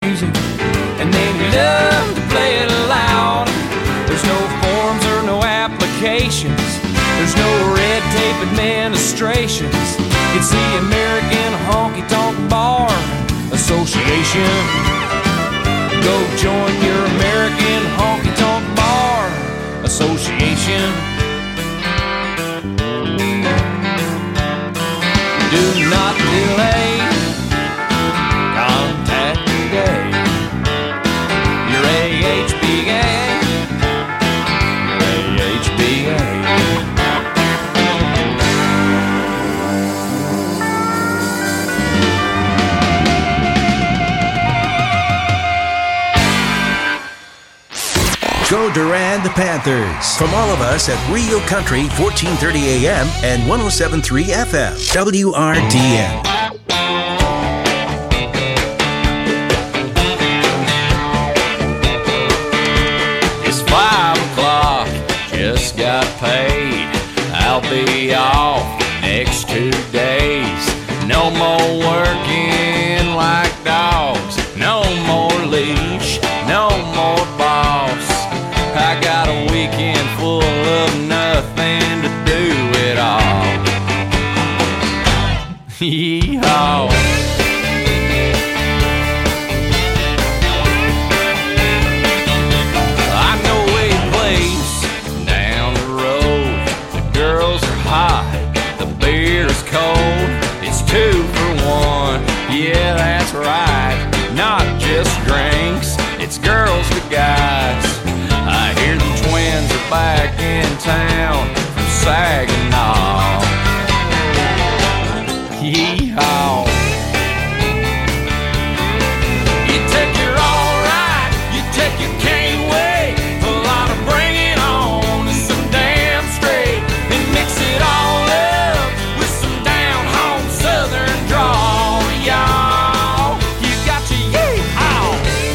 music, and then you love to play it loud. There's no forms or no applications. There's no red tape administrations. It's the American Honky Tonk Bar Association. Go join your American Honky Tonk Bar Association. Do not delay. Contact today. Your AHBA. Your AHBA. Go Durand Panthers. From all of us at Real Country 1430 AM and 107.3 FM. WRDN. It's 5 o'clock, just got paid. I'll be off next 2 days. No more working like dogs. No more leash, no more boss. I got a weekend full of nothing to do at all. Yee-haw. I know a place down the road. The girls are hot, the beer is cold. It's 2 for 1, yeah, that's right. Not just drinks, it's girls to guys. I hear the twins are back in town from Saginaw. Yee-haw. You take your alright, you take your can't wait. A lot of bring it on to some damn straight. And mix it all up with some down home southern drawl, y'all. You got your yee-haw.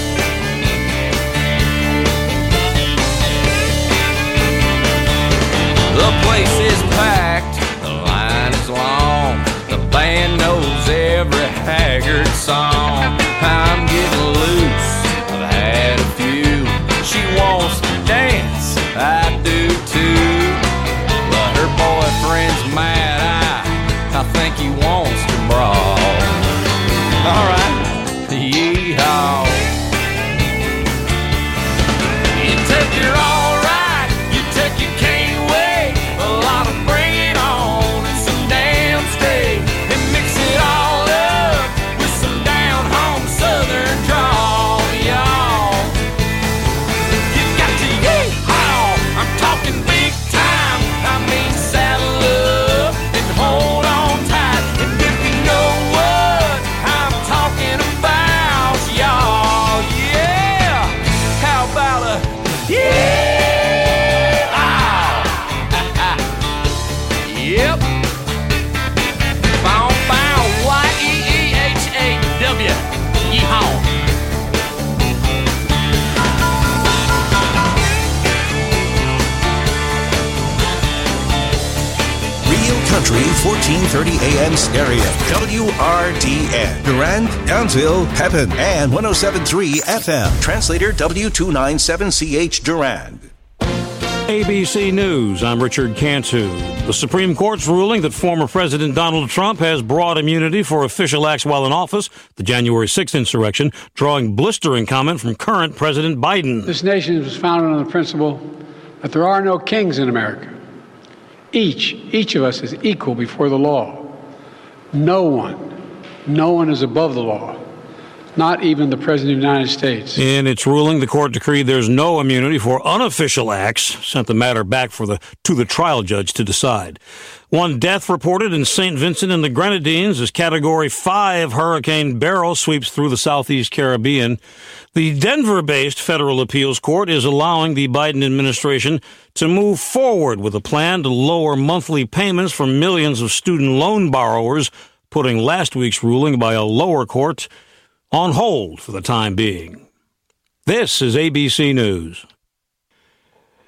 The place is packed, the line is long. The band knows every Haggard song. I'm getting loose, I've had a few. She wants to dance, I do too. But her boyfriend's mad, I think he wants to brawl. Alright, yee-haw. You take your alright, you take your can't wait. A lot of bring it on and some damn straight. And mix it all up with some down home southern drawl, y'all. You got to yee-haw. I'm talking big time. I mean saddle up and hold on tight. And if you know what I'm talking about, y'all, yeah. How about a yeah? Yep. Bow, bow, Y-E-E-H-A-W. Yeehaw. Real Country 1430 AM stereo. WRDN. Durand, Townsville, Pepin, and 107.3 FM. Translator W297CH Durand. ABC News, I'm Richard Cantu. The Supreme Court's ruling that former President Donald Trump has broad immunity for official acts while in office, the January 6th insurrection, drawing blistering comment from current President Biden. This nation was founded on the principle that there are no kings in America. Each of us is equal before the law. No one is above the law. Not even the President of the United States. In its ruling, the court decreed there's no immunity for unofficial acts, sent the matter back to the trial judge to decide. One death reported in St. Vincent and the Grenadines as Category 5 Hurricane Beryl sweeps through the southeast Caribbean. The Denver-based federal appeals court is allowing the Biden administration to move forward with a plan to lower monthly payments for millions of student loan borrowers, putting last week's ruling by a lower court on hold for the time being. This is ABC News.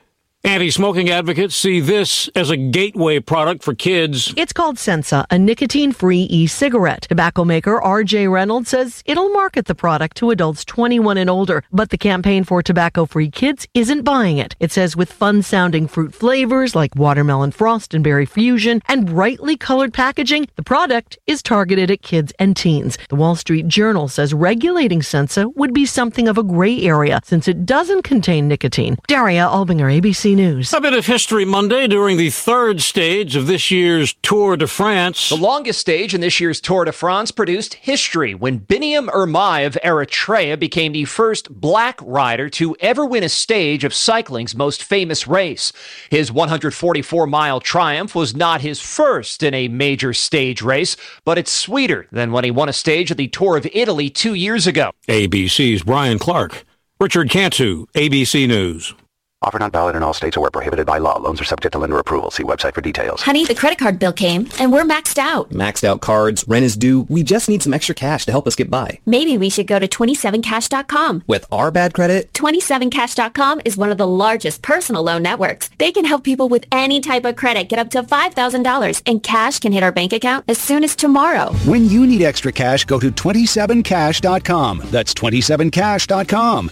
Anti-smoking advocates see this as a gateway product for kids. It's called Sensa, a nicotine-free e-cigarette. Tobacco maker R.J. Reynolds says it'll market the product to adults 21 and older, but the Campaign for Tobacco-Free Kids isn't buying it. It says with fun-sounding fruit flavors like watermelon frost and berry fusion and brightly colored packaging, the product is targeted at kids and teens. The Wall Street Journal says regulating Sensa would be something of a gray area since it doesn't contain nicotine. Daria Albinger, ABC News. A bit of History Monday during the third stage of this year's Tour de France. The longest stage in this year's Tour de France produced history when Biniam Irmay of Eritrea became the first black rider to ever win a stage of cycling's most famous race. His 144-mile triumph was not his first in a major stage race, but it's sweeter than when he won a stage at the Tour of Italy 2 years ago. ABC's Brian Clark. Richard Cantu, ABC News. Offer not valid in all states or where prohibited by law. Loans are subject to lender approval. See website for details. Honey, the credit card bill came, and we're maxed out. Maxed out cards, rent is due. We just need some extra cash to help us get by. Maybe we should go to 27cash.com. With our bad credit? 27cash.com is one of the largest personal loan networks. They can help people with any type of credit get up to $5,000, and cash can hit our bank account as soon as tomorrow. When you need extra cash, go to 27cash.com. That's 27cash.com.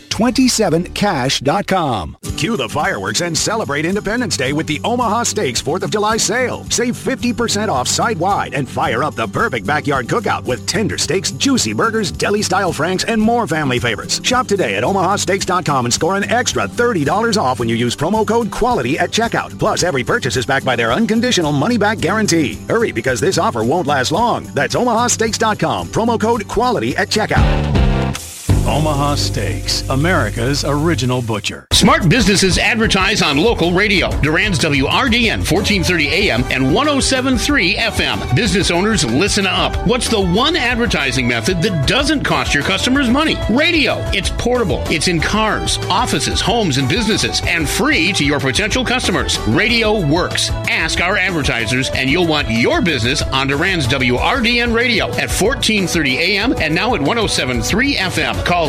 27cash.com. Cue the fireworks and celebrate Independence Day with the Omaha Steaks 4th of July sale. Save 50% off site-wide and fire up the perfect backyard cookout with tender steaks, juicy burgers, deli-style franks, and more family favorites. Shop today at omahasteaks.com and score an extra $30 off when you use promo code QUALITY at checkout. Plus, every purchase is backed by their unconditional money-back guarantee. Hurry, because this offer won't last long. That's omahasteaks.com. Promo code QUALITY at checkout. Omaha Steaks, America's original butcher. Smart businesses advertise on local radio. Durand's WRDN 1430 AM and 107.3 FM. Business owners, listen up. What's the one advertising method that doesn't cost your customers money? Radio. It's portable. It's in cars, offices, homes, and businesses, and free to your potential customers. Radio works. Ask our advertisers, and you'll want your business on Durand's WRDN radio at 1430 AM and now at 107.3 FM. Call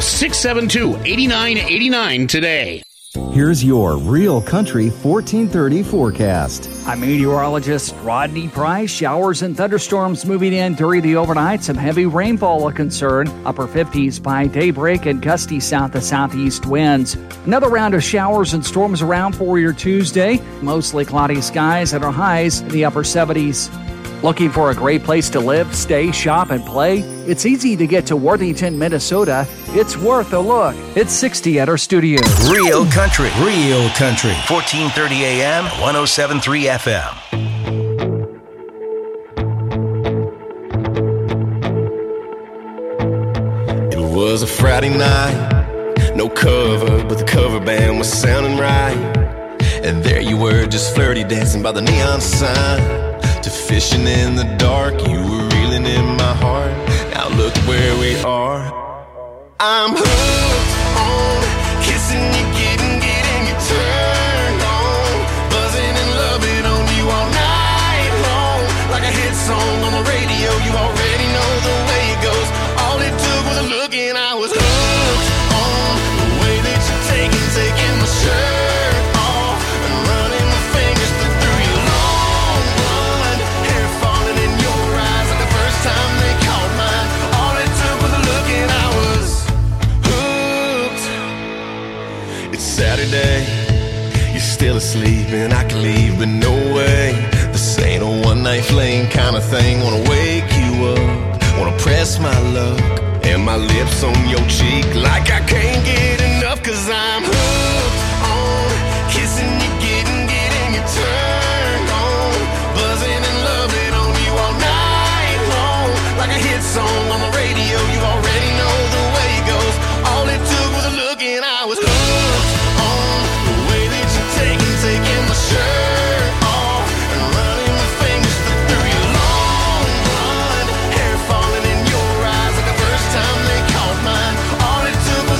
672-8989 today. Here's your Real Country 1430 forecast. I'm meteorologist Rodney Price. Showers and thunderstorms moving in during the overnight. Some heavy rainfall a concern. Upper 50s by daybreak and gusty south to southeast winds. Another round of showers and storms around for your Tuesday. Mostly cloudy skies and our highs in the upper 70s. Looking for a great place to live, stay, shop, and play? It's easy to get to Worthington, Minnesota. It's worth a look. It's 60 at our studios. Real Country. 1430 AM, 107.3 FM. It was a Friday night, no cover, but the cover band was sounding right. And there you were, just flirty dancing by the neon sign. To fishing in the dark, you were reeling in my heart. Now look where we are. I'm hooked on kissing you, getting you turned on, buzzing and loving on you all night long. Like a hit song on the radio, you already know the way it goes. All it took was a look and I was hooked on the way that you're taking my shirt off and running my fingers through your long blonde hair, falling in your eyes like the first time they caught mine. All it took was a look and I was hooked. It's Saturday, you're still asleep and I can leave, but no way. This ain't a one-night fling kind of thing. Wanna wake you up, wanna press my luck and my lips on your cheek like I can't get enough. Cause I'm hooked on kissing you, getting you turned on, buzzing and loving on you all night long. Like a hit song on the radio, you already know the way it goes. All it took was a look and I was hooked on the way that you're taking my shirt off and running my fingers through your long blonde hair, falling in your eyes like the first time they caught mine. All it took was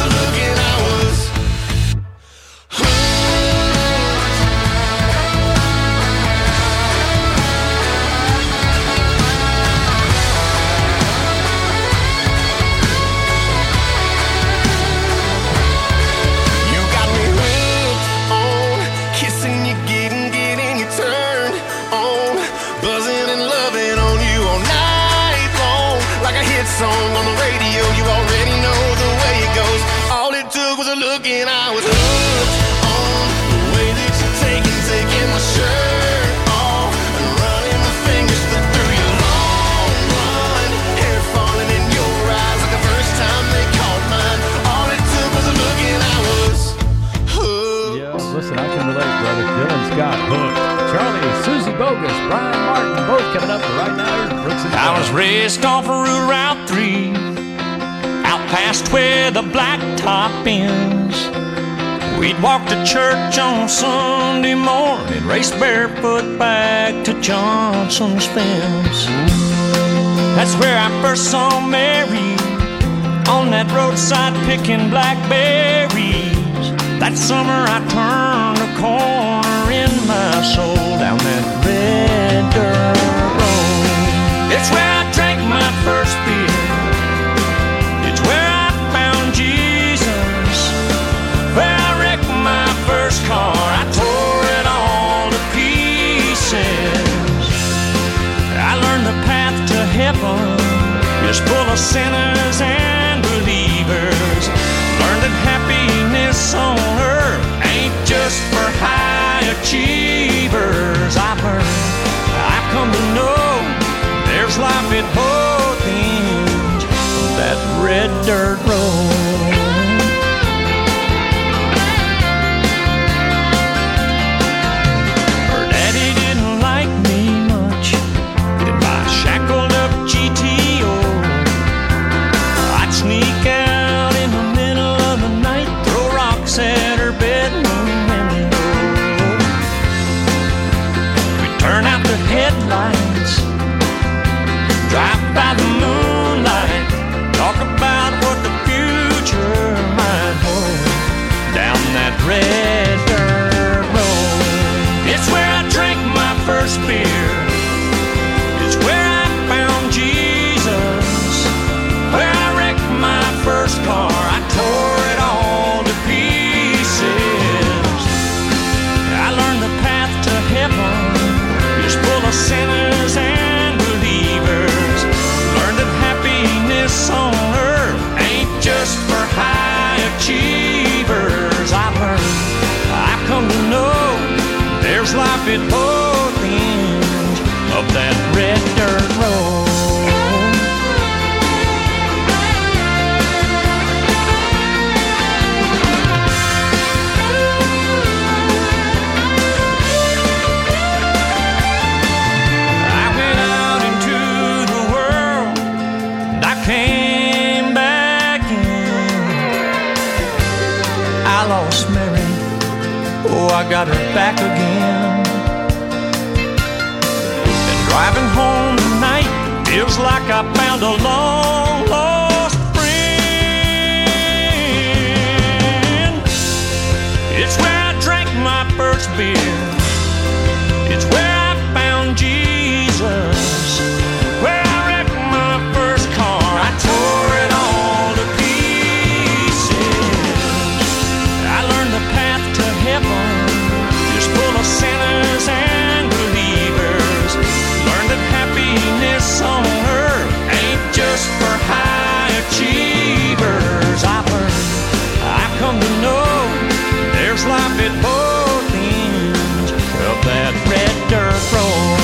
looking. I was hooked on the way that you're taking my shirt off and running my fingers through your long blonde hair falling in your eyes like the first time they caught mine. All it took was a look and I was hooked. Yeah, listen, I can relate, brother. Dylan Scott, hooked. Charlie, Susie Bogus, Brian Martin, both coming up right now. Here's Brooks and I was raced off of Route 3, out past where the blacktop ends. We'd walk to church on Sunday morning, race barefoot back to Johnson's fence. That's where I first saw Mary, on that roadside picking blackberries. That summer I turned a corner in my soul down that red dirt road. It's where I drank my first beer. It's where I found Jesus. Where I wrecked my first car. I tore it all to pieces. I learned the path to heaven is full of sinners and believers. Learned that happiness on earth ain't just for high achievers. I've come to know there's life at both ends of that red dirt road. Her daddy didn't like me much in my shackled up GTO. I'd sneak out in the middle of the night, throw rocks at her bedroom window. We'd turn out the headlights, drive by the moonlight, talk about what the future might hold down that red dirt road. It's where I drank my first beer. It's where I found Jesus. Where I wrecked my first car. I tore it all to pieces. I learned the path to heaven is full of sinners and believers. Learned that happiness on earth ain't just for high achievers. I've come to know there's life at both ends of that red dirt road. I got her back again. And driving home tonight feels like I found a long lost friend. It's where I drank my first beer. It's where I found Jesus. Where I wrecked my first car. I tore it all to pieces. I learned the path to heaven full of sinners and believers. Learn that happiness on earth ain't just for high achievers. I've come to know there's life at both ends of that red dirt road.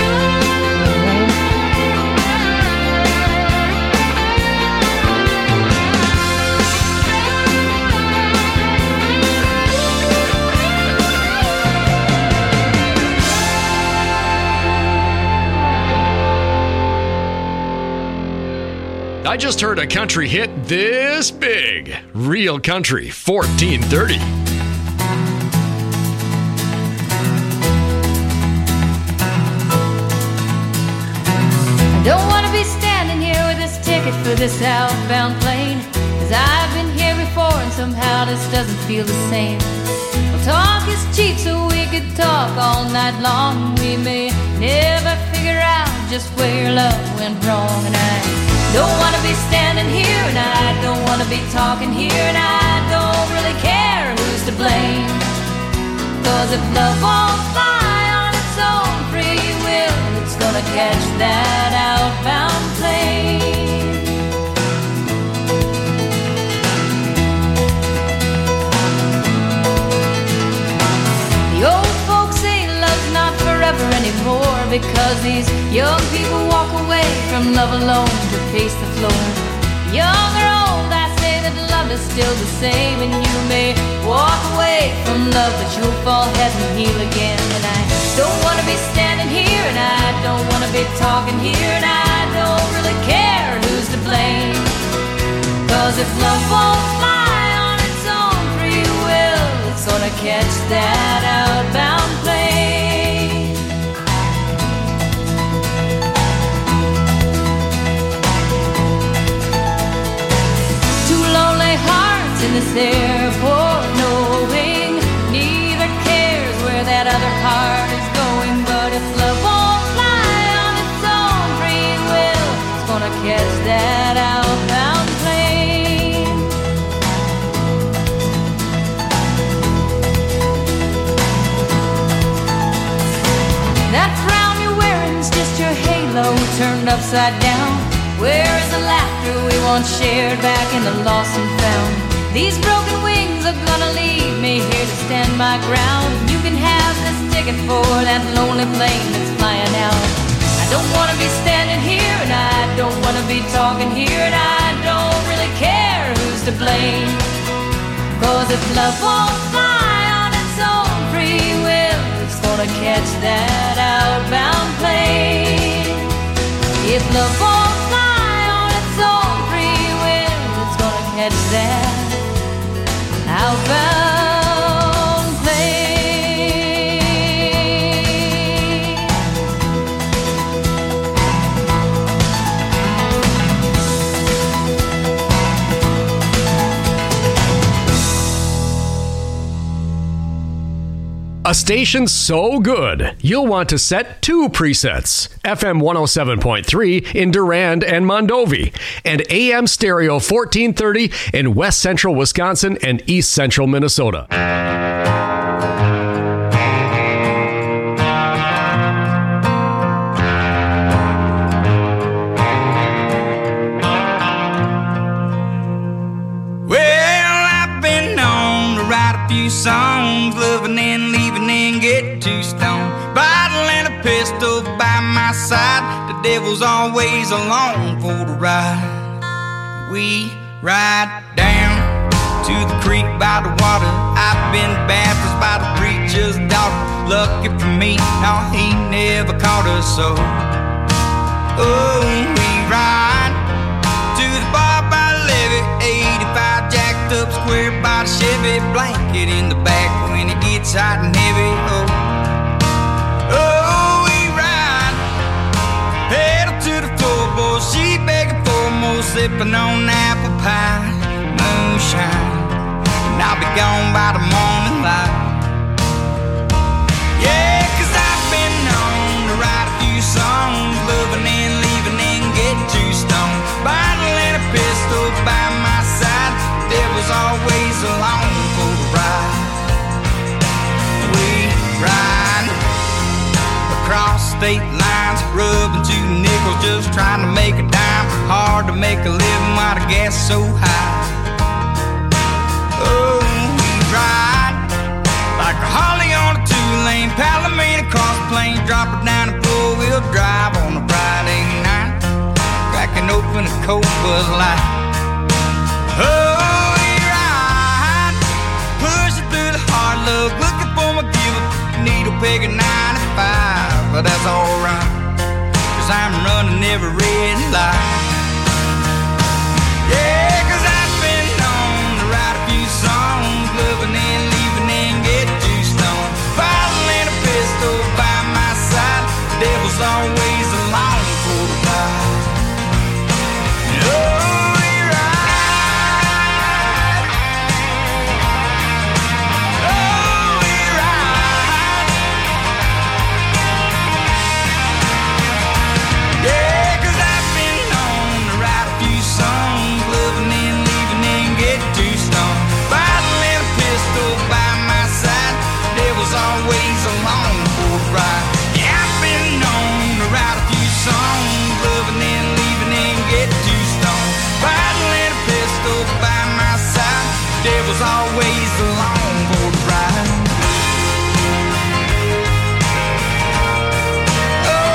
I just heard a country hit this big. Real Country 1430. I don't want to be standing here with this ticket for this outbound plane, 'cause I've been here before and somehow this doesn't feel the same. Well, talk is cheap, so we could talk all night long. We may never figure out just where love went wrong, and I don't want to be standing here, and I don't want to be talking here, and I don't really care who's to blame. 'Cause if love won't fly on its own free will, it's gonna catch that outbound plane. because these young people walk away from love alone to pace the floor. Young or old, I say that love is still the same, and you may walk away from love, but you'll fall head and heel again. And I don't want to be standing here, and I don't want to be talking here, and I don't really care who's to blame. Cause if love won't fly on its own free will, it's gonna catch that outbound plane. Two lonely hearts in this airport, knowing neither cares where that other heart is going. But if love won't fly on its own free will, it's gonna catch that outbound plane. That frown you're wearing's just your halo turned upside down. Where is the laughter we once shared back in the lost and found? These broken wings are gonna leave me here to stand my ground. You can have this ticket for that lonely plane that's flying out. I don't wanna be standing here, and I don't wanna be talking here, and I don't really care who's to blame. Cause if love won't fly on its own free will, it's gonna catch that outbound plane. If love won't fly on its own free will, it's gonna catch that outbound plane. A station so good, you'll want to set 2 presets. FM 107.3 in Durand and Mondovi, and AM stereo 1430 in West Central Wisconsin and East Central Minnesota. Well, I've been known to write a few songs, loving and leaving and get too stoned. Bottle and a pistol by my side, the devil's always along for the ride. We ride down to the creek by the water. I've been baptized by the preacher's daughter. Lucky for me, no, he never caught us so. Oh, we ride to the bar by the levee, 85 jacked up square by the Chevy, blanket in the back when it gets hot and heavy. Oh, we ride, pedal to the floorboard, she begging for more, sipping on apple pie, moonshine, and I'll be gone by the morning light. Yeah, 'cause I've been known to write a few songs, loving and leaving and get too stoned. Bottle and a pistol by my side, the devil's always along for the ride. We ride across state lines, rubbing 2 nickels, just trying to make a dime. Hard to make a living while the gas is so high. Oh, we ride like a Harley on a 2-lane, Palomino across the plains, drop it down and 4-wheel drive on a Friday night, cracking open a cold Bud Light. Oh, we ride, pushing through the hard luck, looking for my giver, needle peg at 95, but that's alright, 'cause I'm running every red light. Yeah, 'cause I've been known to write a few songs, loving and leaving and get too stoned. Bottle and a pistol by my side, the devil's always along for the ride. Oh, we ride. Oh, we ride. Yeah, 'cause I've been known to write a few songs, loving and leaving and get too stoned. Bottle and a pistol by my side, the devil's always along for the ride. Yeah, I've been known to write a few songs, loving and leaving and get too stoned. Bottle and a pistol by my side, the devil's always along for the ride. Oh,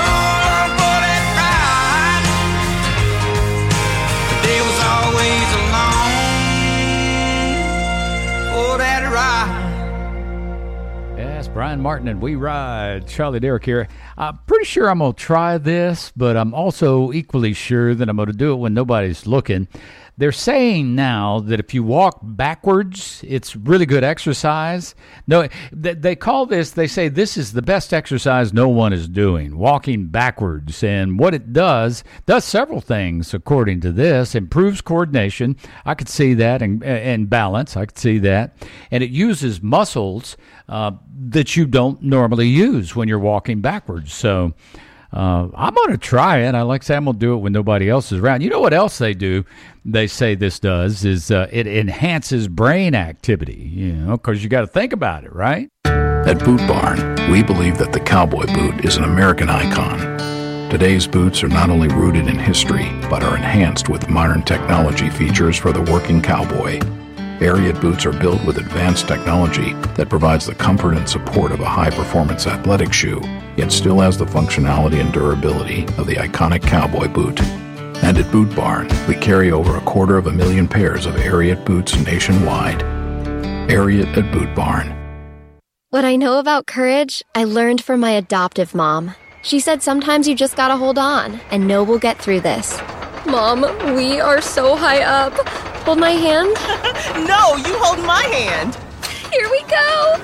ride. Yes, Brian Martin and We Ride. Charlie Derrick here. I'm pretty sure I'm going to try this, but I'm also equally sure that I'm going to do it when nobody's looking. They're saying now that if you walk backwards, it's really good exercise. No, they call this, they say this is the best exercise no one is doing, walking backwards. And what it does several things, according to this. Improves coordination. I could see that, and balance. I could see that. And it uses muscles that you don't normally use when you're walking backwards. So I'm going to try it. Like I say, I'm going to do it when nobody else is around. You know what else they do? They say this does is it enhances brain activity, because you got to think about it, right? At Boot Barn, we believe that the cowboy boot is an American icon. Today's boots are not only rooted in history, but are enhanced with modern technology features for the working cowboy. Ariat boots are built with advanced technology that provides the comfort and support of a high-performance athletic shoe, yet still has the functionality and durability of the iconic cowboy boot. And at Boot Barn, we carry over 250,000 pairs of Ariat boots nationwide. Ariat at Boot Barn. What I know about courage, I learned from my adoptive mom. She said sometimes you just gotta hold on and know we'll get through this. Mom, we are so high up. Hold my hand. No, you hold my hand. Here we go.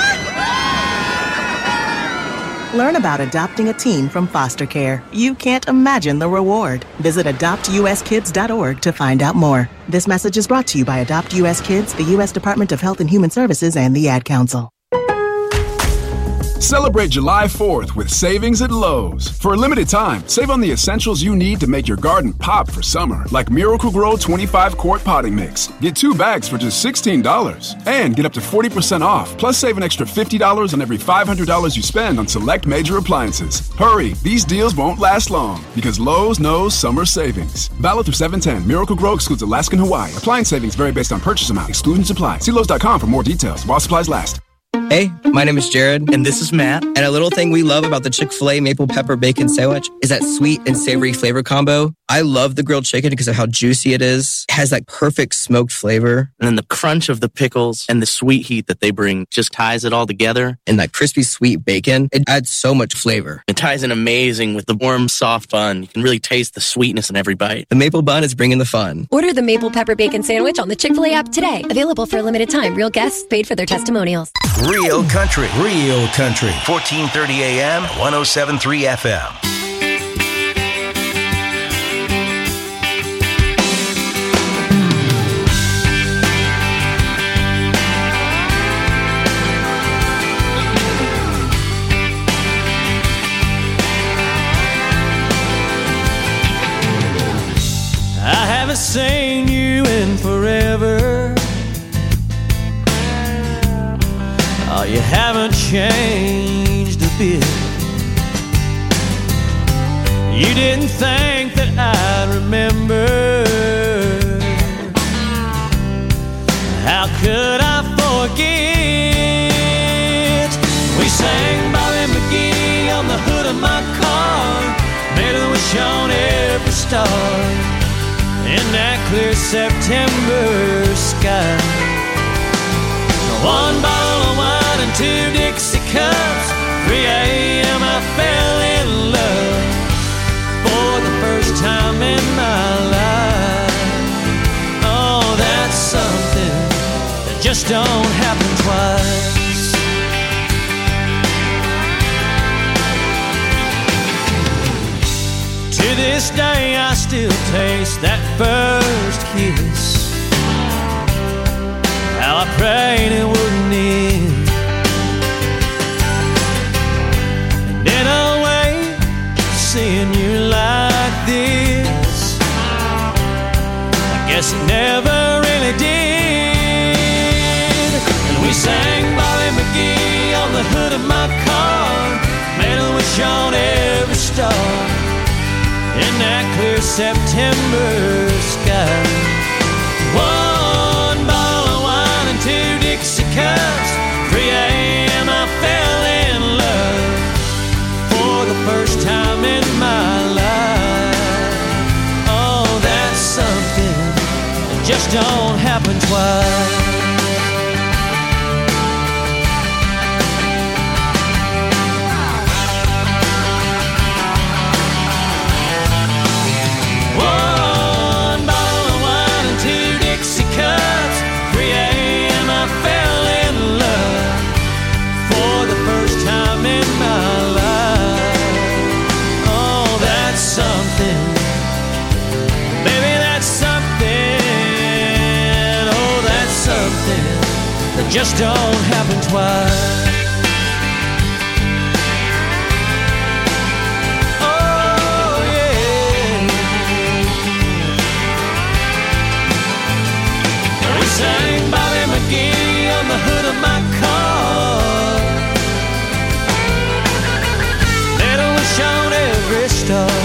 Learn about adopting a teen from foster care. You can't imagine the reward. Visit adoptuskids.org to find out more. This message is brought to you by Adopt U.S. Kids, the U.S. Department of Health and Human Services, and the Ad Council. Celebrate July 4th with savings at Lowe's. For a limited time, save on the essentials you need to make your garden pop for summer, like Miracle-Gro 25-quart potting mix. Get 2 bags for just $16. And get up to 40% off, plus save an extra $50 on every $500 you spend on select major appliances. Hurry, these deals won't last long, because Lowe's knows summer savings. Valid through 7/10. Miracle-Gro excludes Alaska and Hawaii. Appliance savings vary based on purchase amount. Exclusions apply. See Lowe's.com for more details while supplies last. Hey, my name is Jared. And this is Matt. And a little thing we love about the Chick-fil-A Maple Pepper Bacon Sandwich is that sweet and savory flavor combo. I love the grilled chicken because of how juicy it is. It has that perfect smoked flavor. And then the crunch of the pickles and the sweet heat that they bring just ties it all together. And that crispy sweet bacon, it adds so much flavor. It ties in amazing with the warm, soft bun. You can really taste the sweetness in every bite. The maple bun is bringing the fun. Order the Maple Pepper Bacon Sandwich on the Chick-fil-A app today. Available for a limited time. Real guests paid for their testimonials. Real country. 1430 AM, 107.3 FM. I haven't seen you in forever. Oh, you haven't changed a bit. You didn't think that I'd remember. How could I forget? We sang Bobby McGee on the hood of my car, made a wish on every star in that clear September sky. One bottle of wine and 2 Dixie cups. 3 a.m. I fell in love for the first time in my life. Oh, that's something that just don't happen twice. To this day I still taste that first kiss. How I prayed it wouldn't end. And in a way, seeing you like this, I guess it never really did. And we sang Bobby McGee on the hood of my car, made a wish on every star in that clear September sky. One bottle of wine and 2 Dixie cups. 3 a.m. I fell in love for the first time in my life. Oh, that's something that just don't happen twice. It just don't happen twice. Sang Bobby McGee on the hood of my car. Little wish on every star.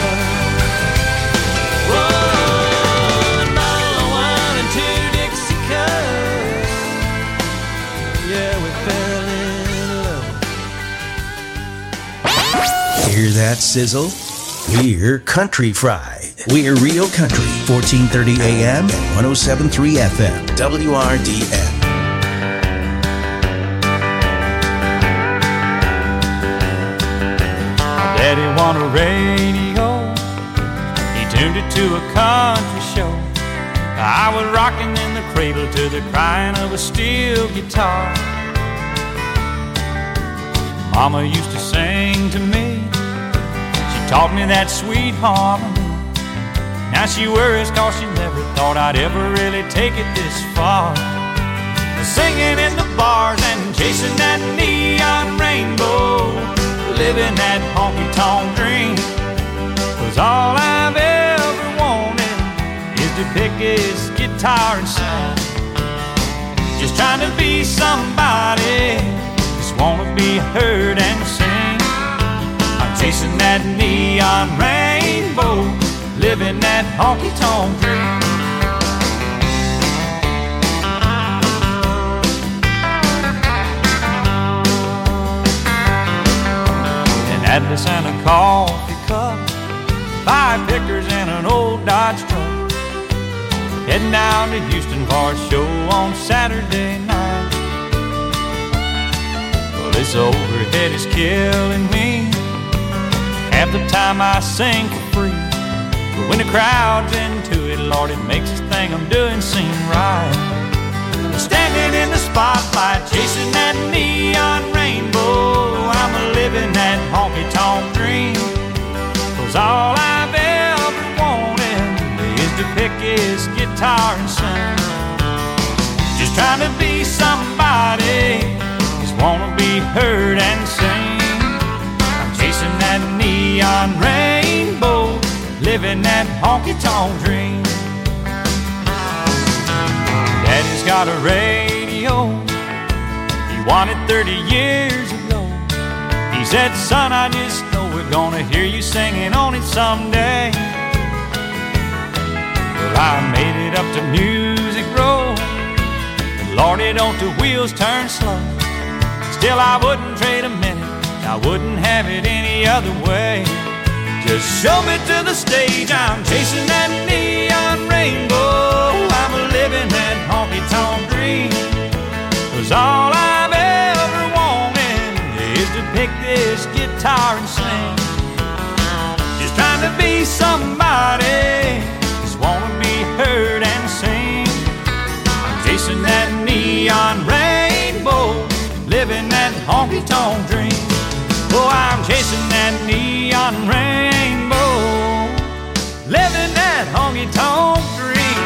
One bottle of wine and 2 Dixie cups. Yeah, we fell in love. Hear that sizzle? We're Country Fried. We're Real Country, 1430 AM and 107.3 FM, WRDN. Daddy won a radio. He tuned it to a country show. I was rocking in the cradle to the crying of a steel guitar. Mama used to sing to me. She taught me that sweet harmony. Now she worries cause she never thought I'd ever really take it this far. Singing in the bars and chasing that neon rainbow, living that honky-tonk dream. 'Cause all I've ever wanted is to pick his guitar and sing. Just trying to be somebody, just wanna be heard and sing. I'm chasing that neon rainbow, living that honky-tonk dream. An Atlas and a coffee cup, 5 pickers and an old Dodge truck. Heading down to Houston for a show on Saturday night. Well, this overhead is killing me. Half the time I sing for free, but when the crowd's into it, Lord, it makes this thing I'm doing seem right. Standing in the spotlight, chasing that neon rainbow, I'm living that honky-tonk dream. 'Cause all I've ever wanted is to pick his guitar and sing. Just trying to be somebody, just wanna be heard and sing. I'm chasing that neon rainbow, living that honky-tonk dream. Daddy's got a radio, he won it 30 years ago. He said, son, I just know we're gonna hear you singing on it someday. Well, I made it up to Music Row, and Lordy, don't the wheels turn slow. Still, I wouldn't trade a minute, I wouldn't have it any other way. Just show me to the stage, I'm chasing that neon rainbow, I'm living that honky-tonk dream. 'Cause all I've ever wanted is to pick this guitar and sing. Just trying to be somebody, just wanna be heard and sing. I'm chasing that neon rainbow, living that honky-tonk dream. Oh, I'm chasing that neon rainbow, living that honky-tonk dream.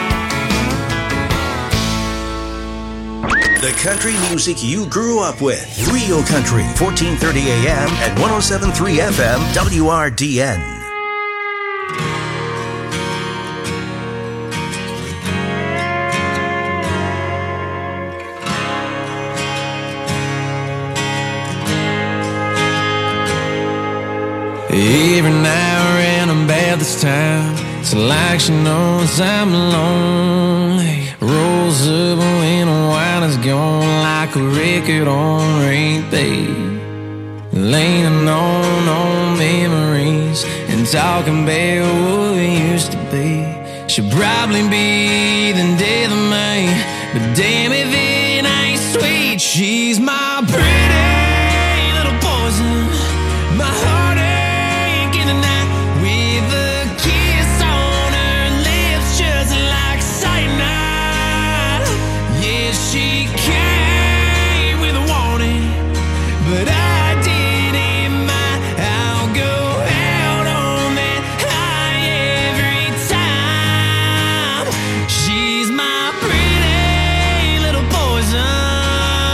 The country music you grew up with. Real Country, 1430 AM and 107.3 FM, WRDN. Every now and I'm bad this time, it's like she knows I'm lonely. Rolls up when the wine is gone like a record on repeat. Leaning on memories and talking about what we used to be. She'll probably be the death of me, but damn if it ain't sweet. She's my pretty little poison, my heartache in the night, with a kiss on her lips just like cyanide. Yeah, she came with a warning, but I didn't mind. I'll go out on that high every time. She's my pretty little poison.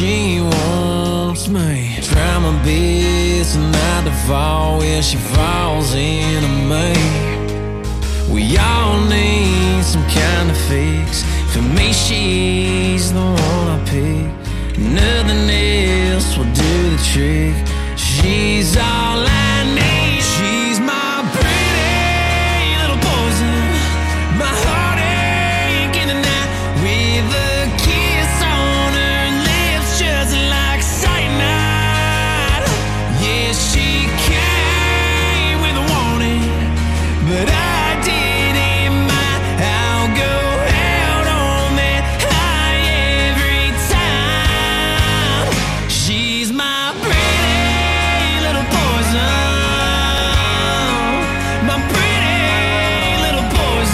she wants me. Try my best not to fall where she falls into me. We all need some kind of fix. For me, she's the one I pick. Nothing else will do the trick. She's all I need. She's my pretty little poison, my heartache in the night, with a kiss on her lips just like cyanide. Yeah, she came with a warning, but I didn't mind. I'll go out on that high every time. She's my pretty little poison, my pretty little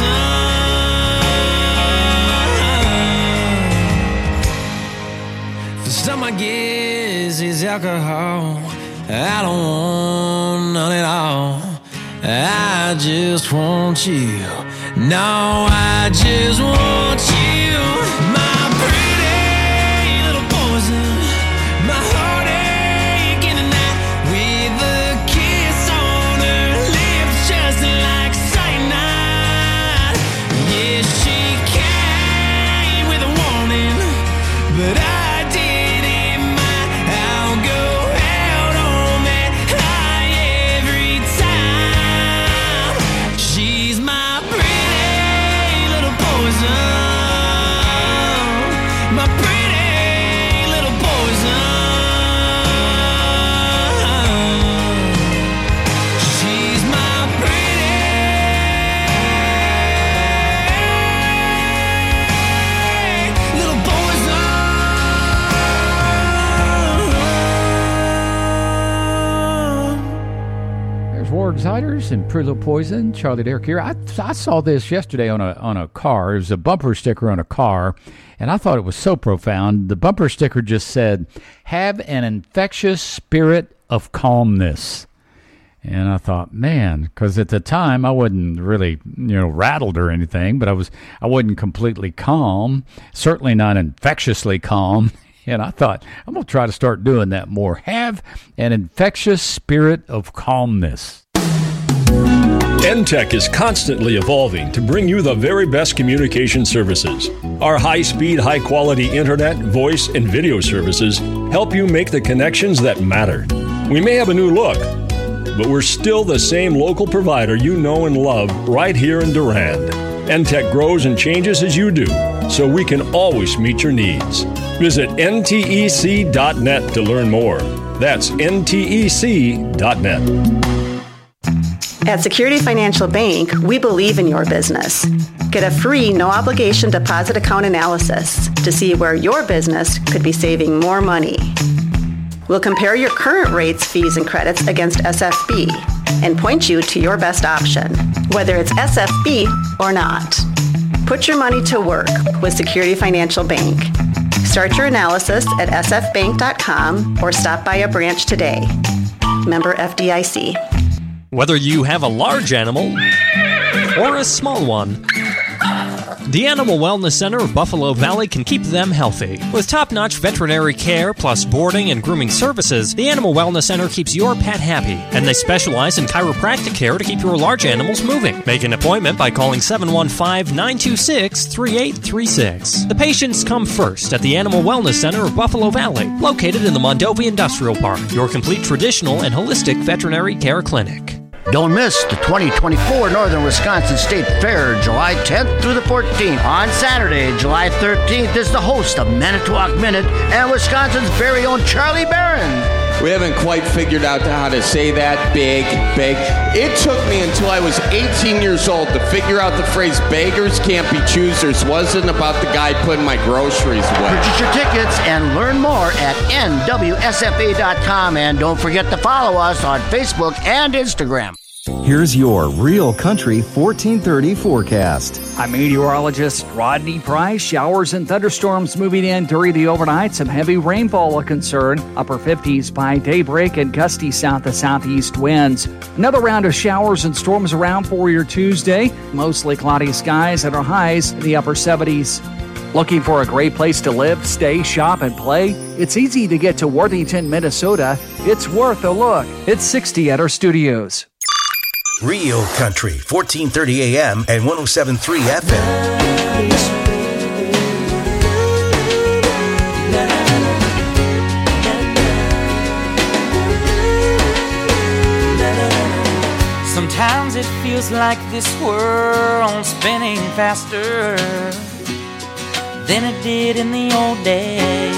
poison. The stuff I guess is alcohol. I don't want none at all. I just want you. No, I just want you. My pretty little poison, my heartache in the night, with a kiss on her lips just like cyanide. Yeah, she came with a warning, but I didn't mind. I'll go out on that high every time. She's my pretty little poison, my pretty little poison. She's my pretty little poison. There's Ward's Hiders and Pretty Little Poison. Charlie Derrick here. I saw this yesterday on a car. It was a bumper sticker on a car, and I thought it was so profound. The bumper sticker just said, "Have an infectious spirit of calmness." And I thought, man, because at the time I wasn't really, rattled or anything, but I wasn't completely calm, certainly not infectiously calm. And I thought, I'm going to try to start doing that more. Have an infectious spirit of calmness. NTEC is constantly evolving to bring you the very best communication services. Our high-speed, high-quality internet, voice, and video services help you make the connections that matter. We may have a new look, but we're still the same local provider you know and love right here in Durand. NTEC grows and changes as you do, so we can always meet your needs. Visit ntec.net to learn more. That's ntec.net. At Security Financial Bank, we believe in your business. Get a free, no-obligation deposit account analysis to see where your business could be saving more money. We'll compare your current rates, fees, and credits against SFB and point you to your best option, whether it's SFB or not. Put your money to work with Security Financial Bank. Start your analysis at sfbank.com or stop by a branch today. Member FDIC. Whether you have a large animal or a small one, the Animal Wellness Center of Buffalo Valley can keep them healthy. With top-notch veterinary care plus boarding and grooming services, the Animal Wellness Center keeps your pet happy, and they specialize in chiropractic care to keep your large animals moving. Make an appointment by calling 715-926-3836. The patients come first at the Animal Wellness Center of Buffalo Valley, located in the Mondovi Industrial Park, your complete traditional and holistic veterinary care clinic. Don't miss the 2024 Northern Wisconsin State Fair, July 10th through the 14th. On Saturday, July 13th, is the host of Manitowoc Minute and Wisconsin's very own Charlie Barron. We haven't quite figured out how to say that. Big. It took me until I was 18 years old to figure out the phrase beggars can't be choosers wasn't about the guy putting my groceries away. Purchase your tickets and learn more at nwsfa.com. And don't forget to follow us on Facebook and Instagram. Here's your Real Country 1430 forecast. I'm meteorologist Rodney Price. Showers and thunderstorms moving in during the overnight. Some heavy rainfall a concern. Upper 50s by daybreak and gusty south to southeast winds. Another round of showers and storms around for your Tuesday. Mostly cloudy skies and our highs in the upper 70s. Looking for a great place to live, stay, shop, and play? It's easy to get to Worthington, Minnesota. It's worth a look. It's 60 at our studios. Real Country, 1430 AM and 107.3 FM. Sometimes it feels like this world's spinning faster than it did in the old days.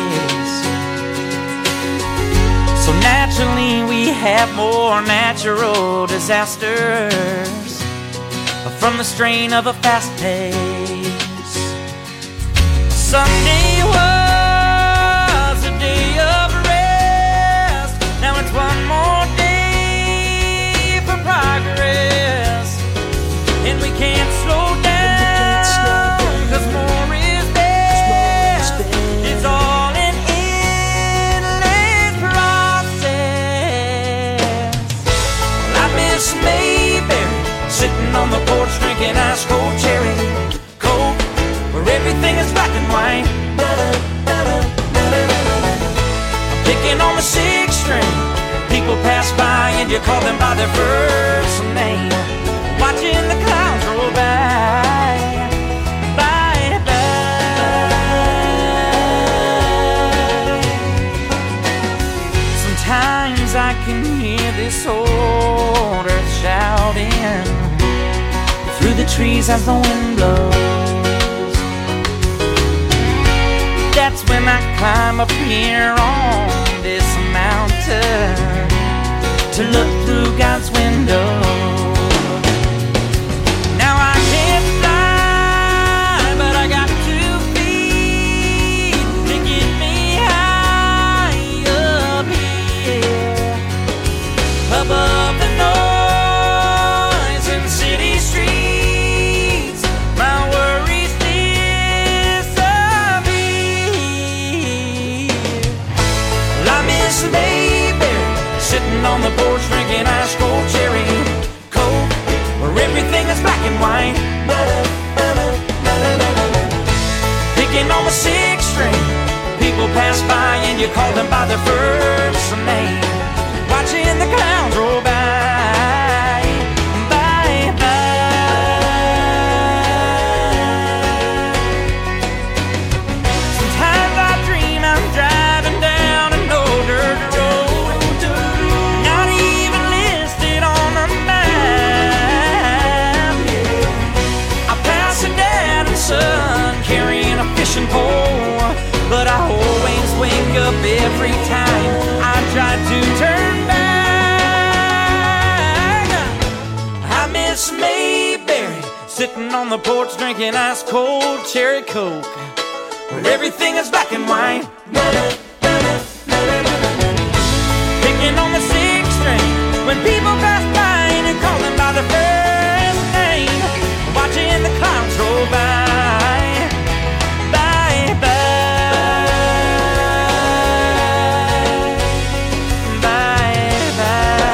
So naturally we have more natural disasters from the strain of a fast pace. Sunday was a day of rest. Now it's one more day for progress, and we can't slow down, 'cause more is best. It's all an endless process. I miss Mayberry, sitting on the porch drinking ice cold cherry Coke, where everything is black and white. Picking on the 6th string, people pass by and you call them by their first name. Watching the clouds roll by, by, by. Sometimes I can hear this old earth shouting through the trees as the wind blows. That's when I climb up here on this mountain to look through God's window. Now I can't fly, but I got 2 feet to get me high up here, above the noise in city streets. My worries disappear. Well, I miss Mayberry, sitting on the porch drinking ice cold cherry Coke, where everything is black and white. Picking on the 6th string, people pass by and you call them by their first name. Watching the clouds roll by, by, by. Sometimes I dream I'm driving down an old dirt road, not even listed on a map. I pass a dad and son carrying a fishing pole, but I always wake up every time I try to turn back. I miss Mayberry, sitting on the porch drinking ice cold cherry Coke, where everything is black and white. Picking on the 6th string, when people pass by and you call them by their first name. Watching the clouds roll by, by, by, by, by.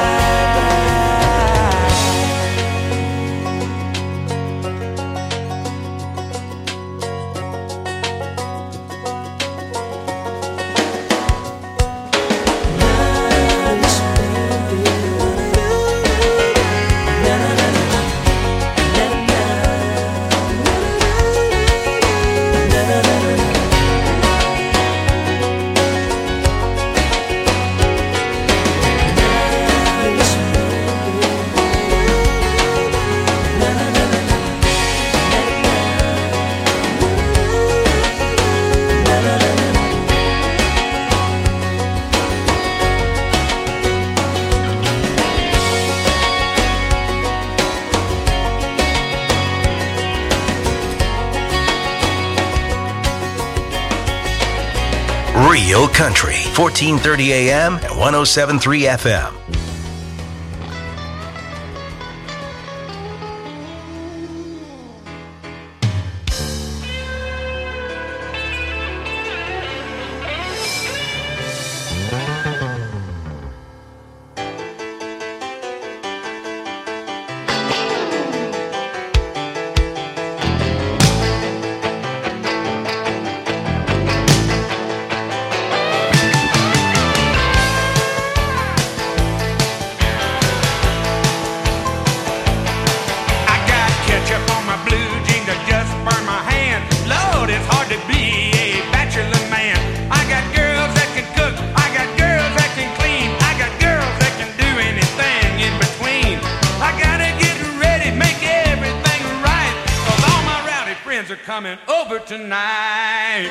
Real Country, 1430 AM and 107.3 FM. coming over tonight.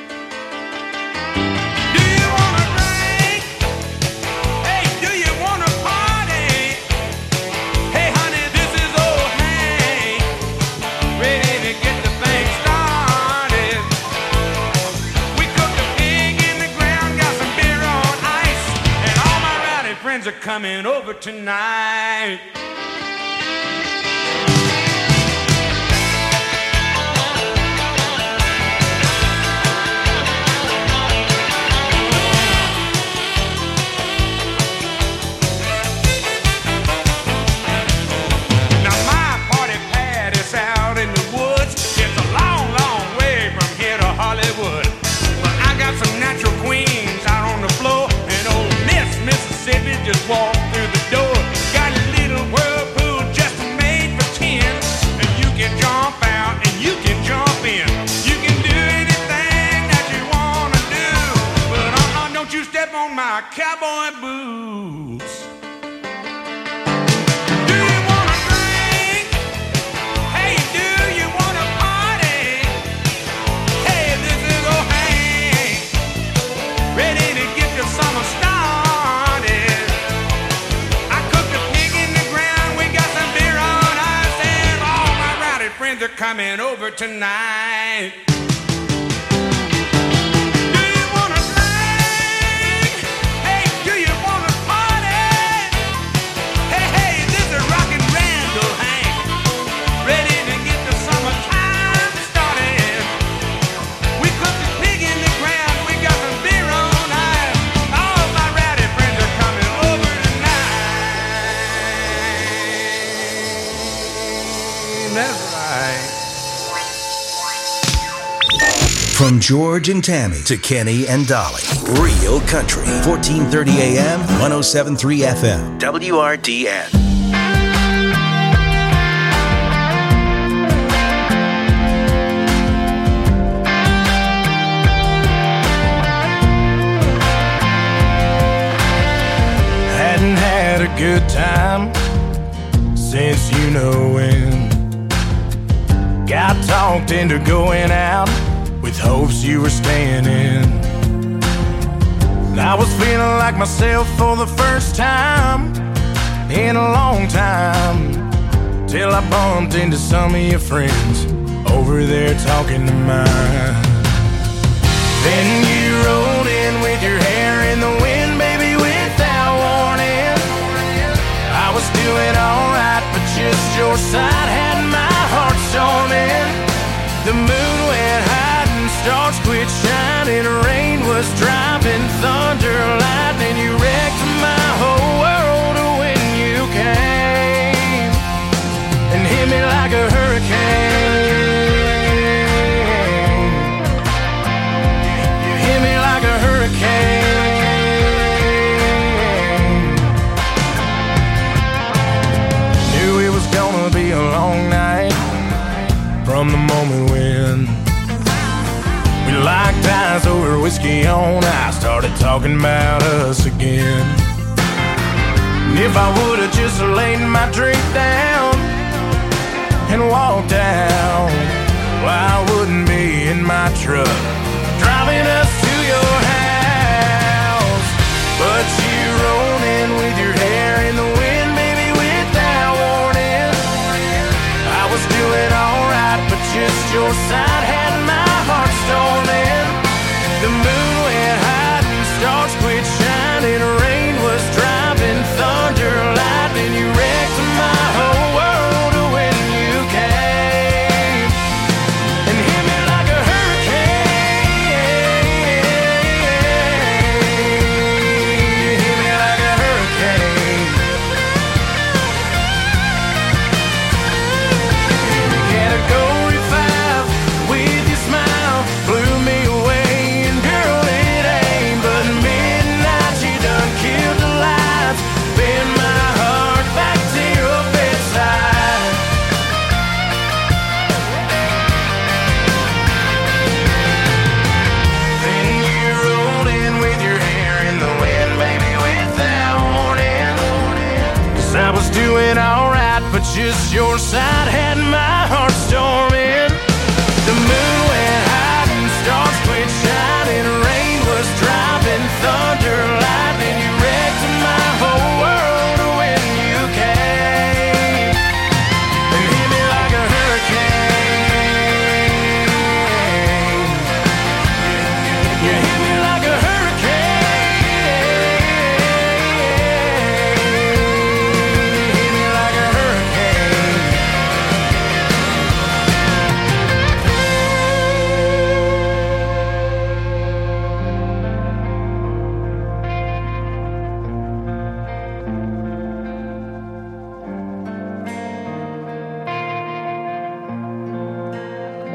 Do you wanna drink? Hey, do you wanna party? Hey, honey, this is old Hank, ready to get the thing started. We cooked a pig in the ground, got some beer on ice, and all my rowdy friends are coming over tonight. Just walk through the door. Got a little whirlpool just made for 10, and you can jump out and you can jump in. You can do anything that you wanna do, but don't you step on my cowboy boots. Do you wanna drink? Hey, do you wanna party? Hey, this is old Hank, ready to get the summer started. They're coming over tonight. Do you wanna drink? Hey, do you wanna party? Hey, hey, this is rockin' Randall Hank, ready to get the summertime started. We cooked a pig in the ground, we got some beer on ice. All my rowdy friends are coming over tonight. That's From George and Tammy to Kenny and Dolly. Real Country. 1430 AM, 107.3 FM. WRDN. Hadn't had a good time since you know when. Got talked into going out with hopes you were staying in. I was feeling like myself for the first time in a long time, till I bumped into some of your friends over there talking to mine. Then you rolled in with your hair in the wind, baby, without warning. I was doing alright, but just your side had my heart storming. The moon went high, stars quit shining, rain was dropping, thunder, lightning. You wrecked my whole world when you came and hit me like a hurricane. You hit me like a hurricane. Knew it was gonna be a long night from the moment when we locked eyes over whiskey on ice, started talking about us again. And if I would've just laid my drink down and walked out, well, I wouldn't be in my truck driving us to your house. But you rolled in with your hair in the wind, baby, without warning. I was doing alright, but just your side had my heart storming. The moon went high and stars quit shining, rain was dropping, thunder, lightning. You wrecked my whole world when you came and hit me like a hurricane. You hit me like a hurricane. Category 5 with your smile blew me away. And girl, it ain't but midnight. You done killed the lights, bend my heart back to your bedside. Then you rolled in with your hair in the wind, baby, without warning. 'Cause I was doing alright, but just your side had my heart storming. The moon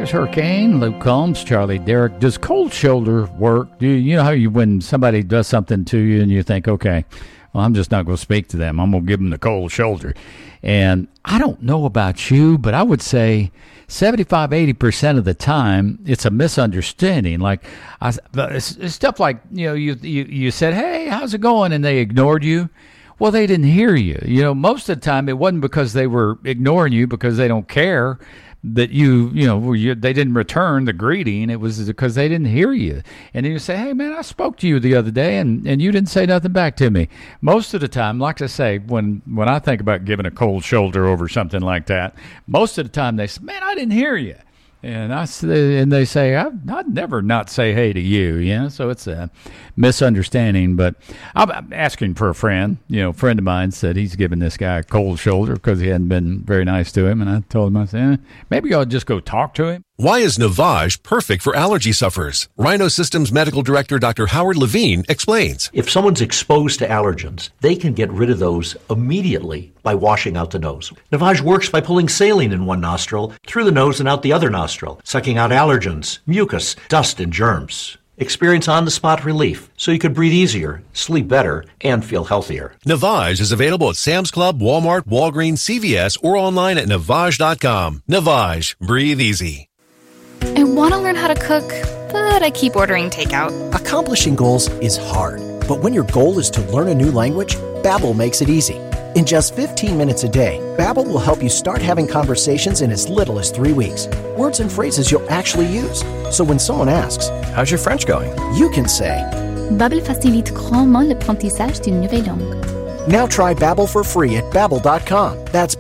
There's Hurricane, Luke Combs, Charlie Derrick. Does cold shoulder work? Do you know how when somebody does something to you and you think, okay, well, I'm just not going to speak to them. I'm going to give them the cold shoulder. And I don't know about you, but I would say 75-80% of the time it's a misunderstanding. Like it's stuff like, you said, hey, how's it going? And they ignored you. Well, they didn't hear you. Most of the time it wasn't because they were ignoring you because they don't care that they didn't return the greeting. It was because they didn't hear you. And then you say, hey, man, I spoke to you the other day and you didn't say nothing back to me. Most of the time, like I say, when I think about giving a cold shoulder over something like that, most of the time they say, man, I didn't hear you. And they say, I'd never not say hey to you, so it's a misunderstanding. But I'm asking for a friend. A friend of mine said he's giving this guy a cold shoulder because he hadn't been very nice to him. And I told him, I said, maybe I'll just go talk to him. Why is Navage perfect for allergy sufferers? Rhino Systems Medical Director Dr. Howard Levine explains. If someone's exposed to allergens, they can get rid of those immediately by washing out the nose. Navage works by pulling saline in one nostril, through the nose and out the other nostril, sucking out allergens, mucus, dust, and germs. Experience on-the-spot relief so you could breathe easier, sleep better, and feel healthier. Navage is available at Sam's Club, Walmart, Walgreens, CVS, or online at Navage.com. Navage. Breathe easy. I want to learn how to cook, but I keep ordering takeout. Accomplishing goals is hard, but when your goal is to learn a new language, Babbel makes it easy. In just 15 minutes a day, Babbel will help you start having conversations in as little as 3 weeks. Words and phrases you'll actually use. So when someone asks, "How's your French going?" you can say, Babbel facilite grandement l'apprentissage d'une nouvelle langue. Now try Babbel for free at Babbel.com. That's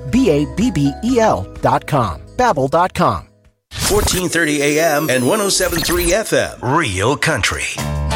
Babbel.com. Babbel.com. 1430 AM and 107.3 FM. Real Country.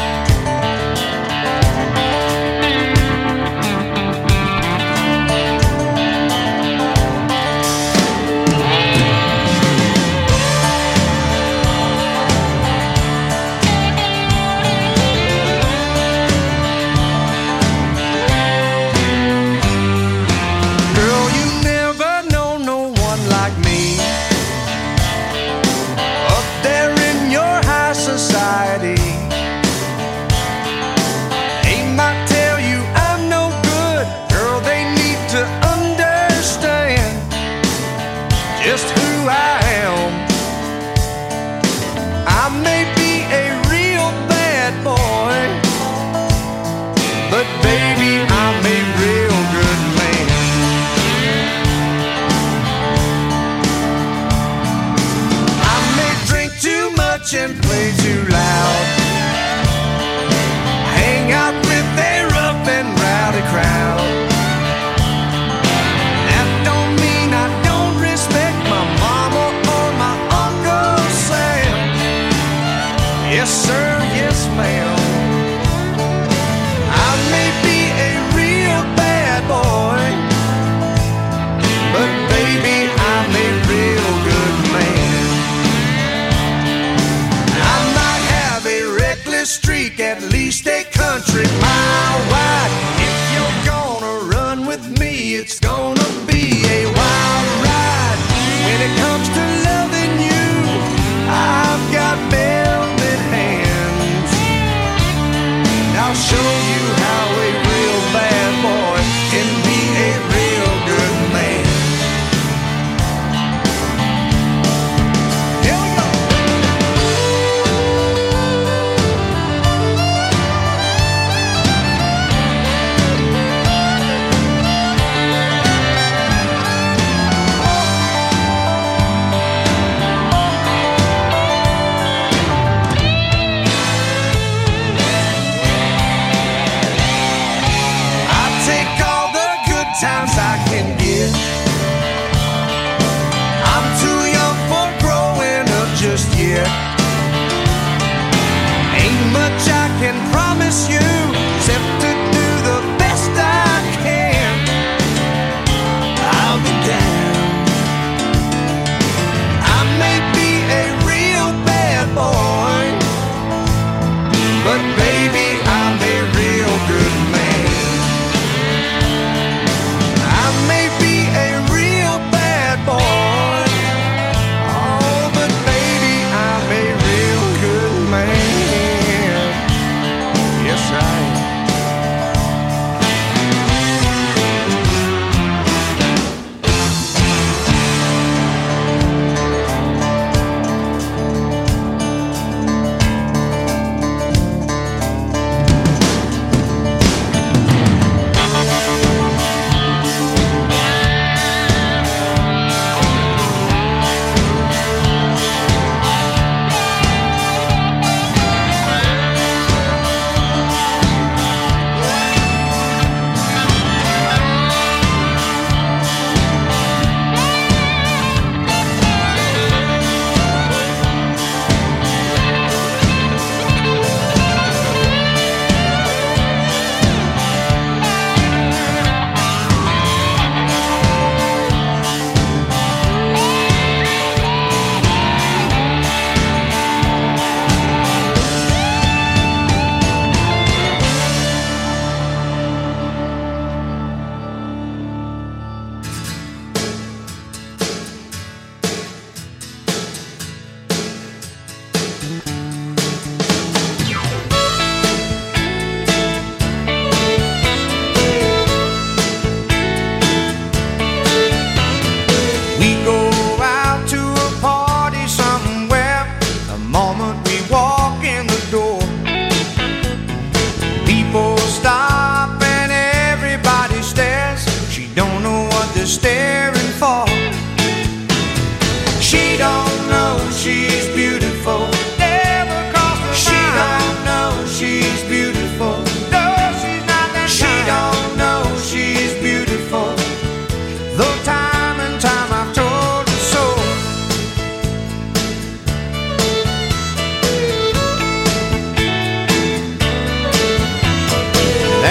And play too loud. Hang out with a rough and rowdy crowd. That don't mean I don't respect my mama or my Uncle Sam. Yes sir, yes ma'am. I may be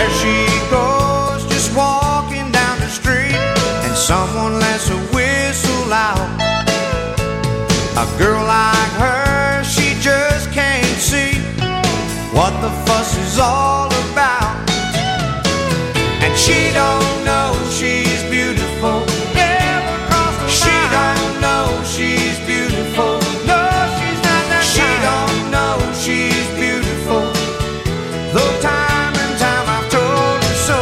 There she goes, just walking down the street, and someone lets a whistle out. A girl like her, she just can't see what the fuss is all about. And she don't know she's beautiful. Never crossed her she mind. Don't know she's beautiful. No, she's not that she kind. Don't know she's beautiful. Though time and time I've told her so.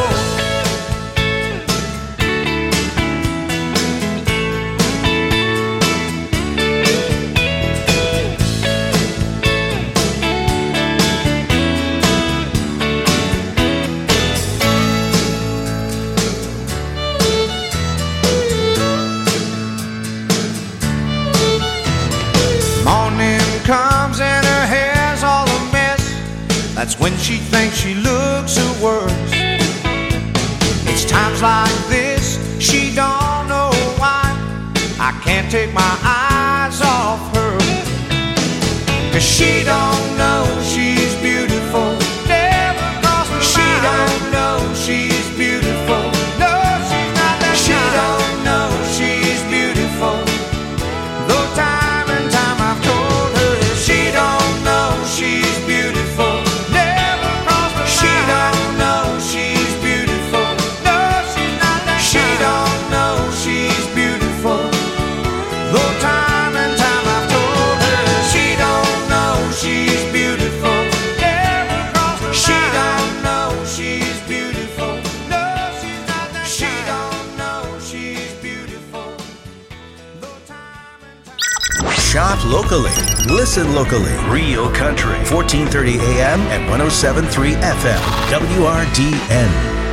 Comes and her hair's all a mess. That's when she thinks she looks her worst. It's times like this she don't know why I can't take my eyes off her. 'Cause she don't know she's beautiful. Never crossed her mind. She don't know she's beautiful. No, she's not that she kind. Don't know she's beautiful. Though time and time I've told her she don't know she's beautiful. Never crossed her mind. She don't know she's beautiful. No, she's not that she kind. Don't know she's beautiful. Though time and time I've told her she don't know she's beautiful. Never crossed her mind. She don't know she's beautiful. No, she's not that she kind. Don't know she's beautiful. Though time and time. Shop locally. Listen locally. Real Country. 1430 AM and 107.3 FM. WRDN.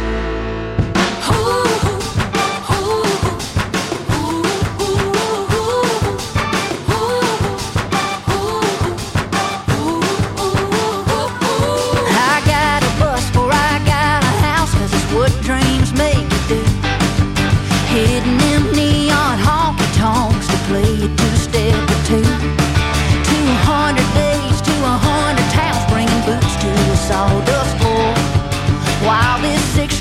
I got a bus or I got a house, 'cause it's what dreams make you do. Hitting them neon honky tonks to play a two-step or two. 200 days to 100 towns, bringing boots to a sawdust floor. While this 6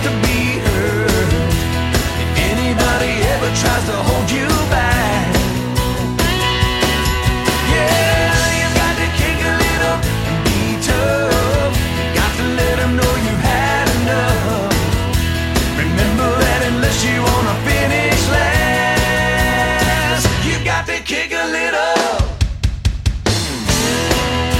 to be heard. If anybody ever tries to hold you back,